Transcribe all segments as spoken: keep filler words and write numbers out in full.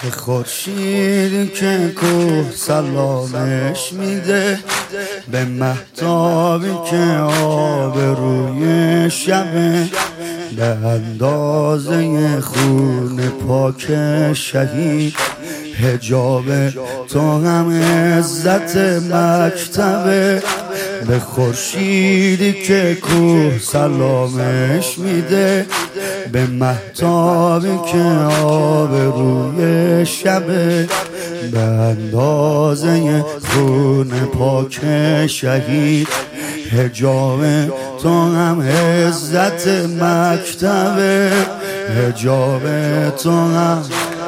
به خورشیدی که کوه سلامش میده، به مهتابی که آب روی شبه، به اندازه خون پاک شهید. حجاب تو هم عزت مکتبه، به خورشیدی که کوه سلامش میده، به مهتابی که آب روی شبه، به اندازه خون پاک شهید. حجاب تو هم عزت مکتبه، حجاب تو هم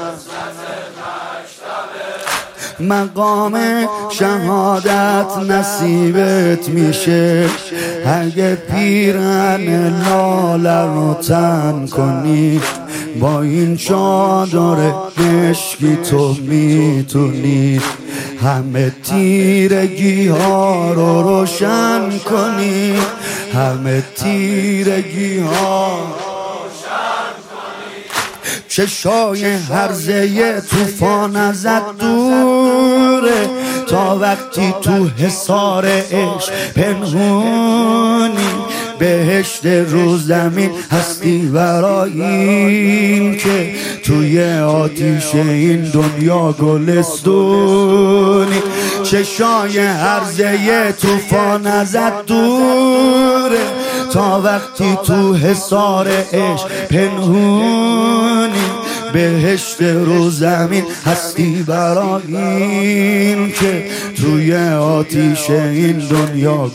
مقام شهادت نصیبت میشه، اگه پیرهن لاله رو تن کنی. با این چادر مشکی تو میتونی همه تیرگی ها رو روشن کنی، همه تیرگی ها چشای هرزه توفان ازت دوره، تا وقتی تو حصار عشق پنهونی. بهشت رو زمین هستی برای این که توی آتیش این دنیا گلستونی. چشای هرزه توفان ازت دوره، تا وقتی تو حصار عشق پنهونی. بهشت رو زمین هستی برای این که توی آتیش این دنیا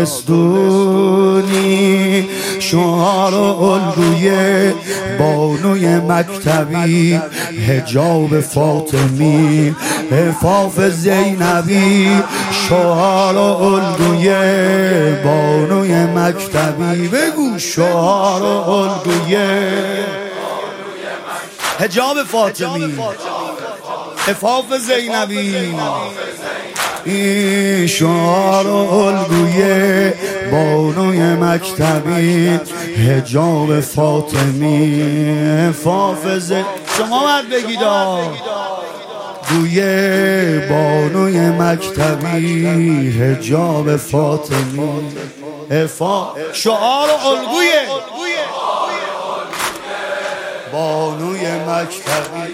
گلستونی. شعار و الگوی بانوی مکتبی، حجاب فاطمی، عفاف زینبی. شعار و الگوی بانوی مکتبی، بگو شعار و الگوی حجاب فاطمی، عفاف زینبی. این شعار و الگوی بانوی مکتبی، حجاب فاطمی، عفاف زینبی. شما باید بگید گوی بانوی مکتبی، حجاب فاطمی، عفاف. شعار و الگوی بانوی مکتبی،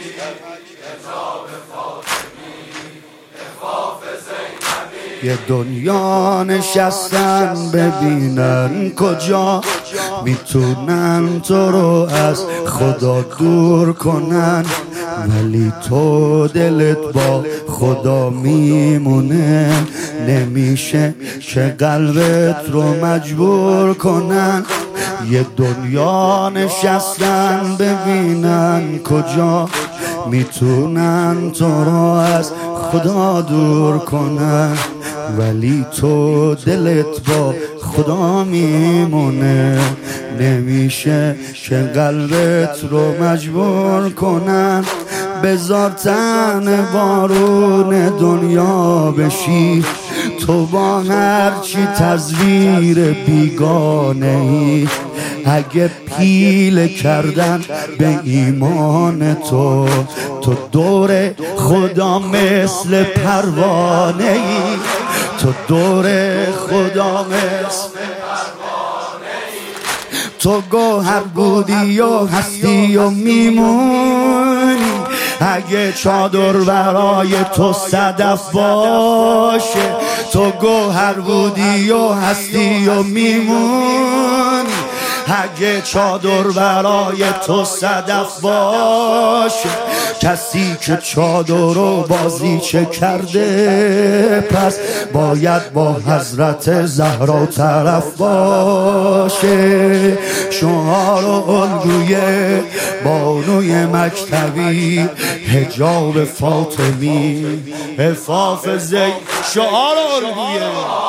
یه دنیا نشستن ببینن کجا میتونن تو رو از خدا دور کنن، ولی تو دلت با خدا میمونه. نمیشه که قلبت رو مجبور کنن. یه دنیا نشستن ببینن کجا میتونن تو رو از خدا دور کنن، ولی تو دلت با خدا میمونه. نمیشه که قلبت رو مجبور کنن. بذار تن بارون دنیا بشی، تو با هرچی تزویر بیگانه ای. اگه پیله کردن به ایمان تو، تو دور خدا مثل پروانه ای. تو دور خدا مثل پروانه ای. تو گوهر بودی و هستی و میمونی. اگه چادر برای تو صدف باشه، تو گوهر بودی و هستی و میمونی. اگه چادر برای تو صدف باشه، کسی که چادر رو بازیچه کرده، پس باید با حضرت زهرا طرف باشه. شعار و الگوی بانوی مکتبی، حجاب فاطمی، عفاف زینبی. شعار و الگوی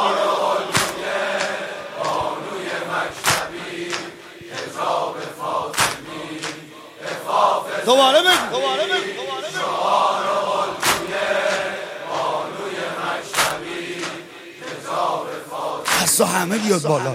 دوباره بگو، دوباره بگو. شعار و الگوی بانوی مکتبی، حجاب فاطمی. پس همه بیاد بالا.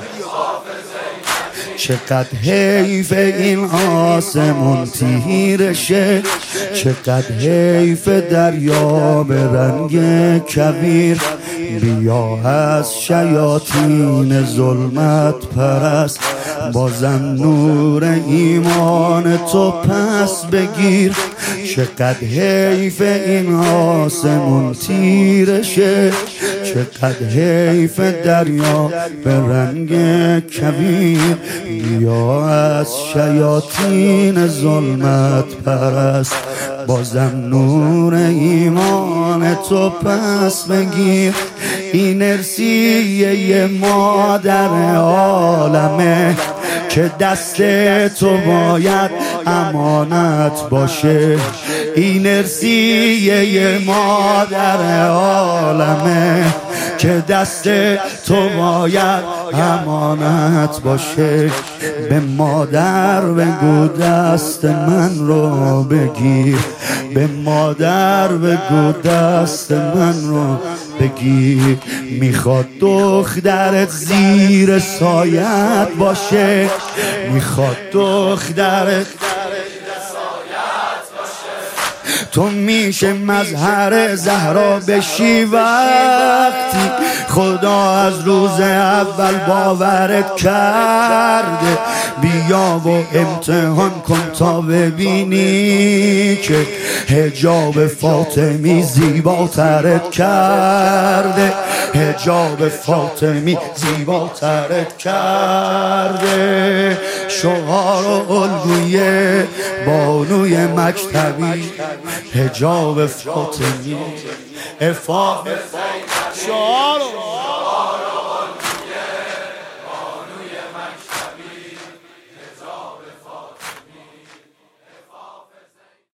چقدر حیف این آسمون تیرشه، چقدر حیف دریا به رنگ کویر، بیا از شیاطین ظلمت پرست، بازم نور ایمان تو پس بگیر. چقدر حیف این آسمون تیرشه، چقدر حیف دریا به رنگ کویر، بیا از شیاطین ظلمت پرست، بازم نور ایمان تو پس بگیر. این ارسیه مادر عالمه که دست تو باید امانت باشه، این ارسیه مادر عالمه که دست تو باید امانت باشه. به مادر بگو دست من رو بگیر، به مادر بگو دست من رو بگیر. میخواد دخترت زیر سایت باشه، میخواد دخترت تو میشه مظهر زهرا بشی وقتی خدا از روز اول باورت کرده. بیا و امتحان کن تا ببینی که حجاب فاطمی زیباترت کرده، حجاب فاطمی زیباترت کرده. شعار و الگوی بانوی مکتبی، حجاب فاطمی افاق شعار